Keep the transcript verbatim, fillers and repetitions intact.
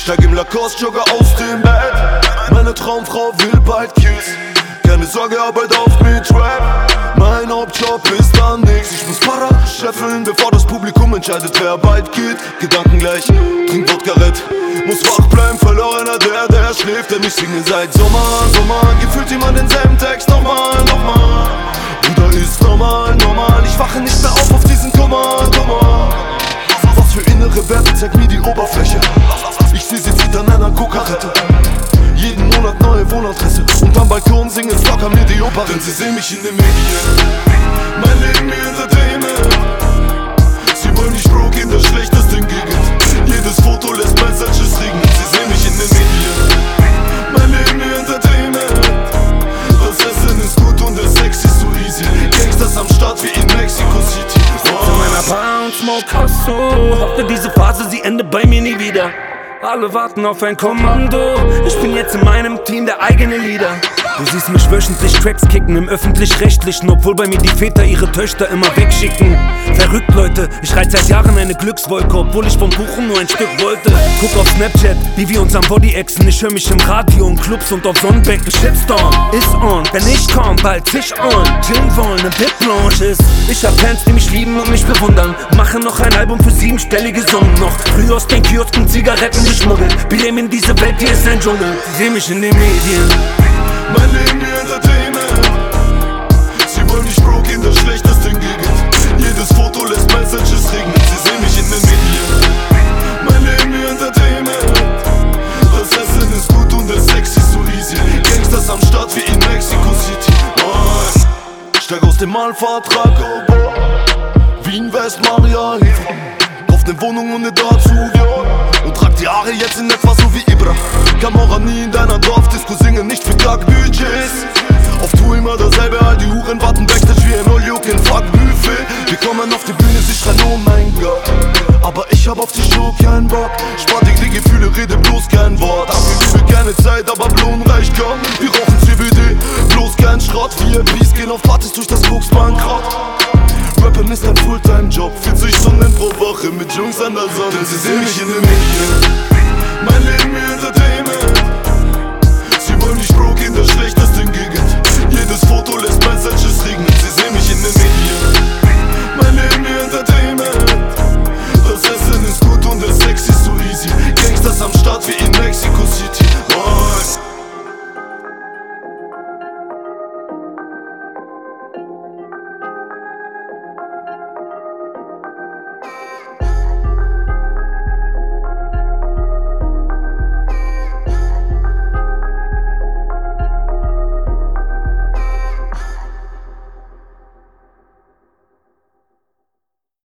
Steig im Lacoste-Jogger aus dem Bett. Meine Traumfrau will bald Kiss. Keine Sorge, Arbeit auf mit Rap. Mein Hauptjob ist dann nix. Ich muss Para scheffeln, bevor das Publikum entscheidet, wer bald geht. Gedanken gleich, trink Wodka Red. Muss wach bleiben, verlorener der, der schläft. Denn ich singe seit Sommer, Sommer. Gefühlt immer denselben Text, nochmal, nochmal. Bruder, ist normal, normal. Ich wache nicht mehr auf auf diesen Kummer, Kummer. Was für innere Werte, zeig mir die Oberfläche. Ich seh sie zieht an einer Kokarette. Jeden Monat neue Wohnadresse. Und am Balkon singen locker mir die Oper. Denn sie sehen mich in den Medien. Mein Leben mir Entertainment. Sie wollen nicht Bro gehen, das schlechteste Gegend. Jedes Foto lässt Messages regnen. Sie sehen mich in den Medien. Mein Leben mir Entertainment. Das Essen ist gut und der Sex ist so easy. Gangsters am Start wie in Mexico City. Sitze in meiner Bar und smoke Hasso. Hoffe diese Phase, sie endet bei mir nie wieder. Alle warten auf ein Kommando. Ich bin jetzt in meinem Team der eigene Leader. Du siehst mich wöchentlich Tracks kicken im Öffentlich-Rechtlichen, obwohl bei mir die Väter ihre Töchter immer wegschicken. Verrückt, Leute, ich reite seit Jahren eine Glückswolke, obwohl ich vom Kuchen nur ein Stück wollte. Guck auf Snapchat, wie wir uns am Body exen. Ich hör mich im Radio, in Clubs und auf Sonnenbänken. Shitstorm ist on, wenn ich komm, bald Tisch on. Chillen wollen, ne Bit-Blanche ist. Ich hab Fans, die mich lieben und mich bewundern. Mache noch ein Album für siebenstellige Summen noch. Früh aus den Kiosken Zigaretten geschmuggelt. Benehmen diese Welt, hier ist ein Dschungel. Sie sehen mich in den Medien. Mein Leben mir Entertainment. Sie wollen nicht broke in der schlechtesten Gegend. Jedes Foto lässt Messages regnen. Sie sehen mich in den Medien. Mein Leben mir Entertainment. Das Essen ist gut und der Sex ist so easy. Gangsters am Start wie in Mexico City. Oh, steig aus dem Malvertrag. Wien, West, Maria, Hilfe. Kauf ne Wohnung und ne dazu, ja. Und trag die Haare jetzt in etwa so wie Ibra. Kamera nie in deiner Dorfdisco, singe nicht für Tagbudgets. Auf Tour immer dasselbe, all die Huren warten Backstage wie ein All-You-Can Fuck-Buffet. Wir kommen auf die Bühne, sie schreien, oh mein Gott. Aber ich hab auf die Show keinen Bock. Spar dir die Gefühle, rede bloß kein Wort. Hab für Liebe keine Zeit, aber Blumen reicht kaum. Wir rauchen C B D, bloß kein Schrott. V I Ps gehen auf Partys durch das Koksbankrott. Rappen ist ein Fulltime-Job, vierzig Stunden pro Woche mit Jungs an der Sonne. Denn sie sehen mich in den Medien.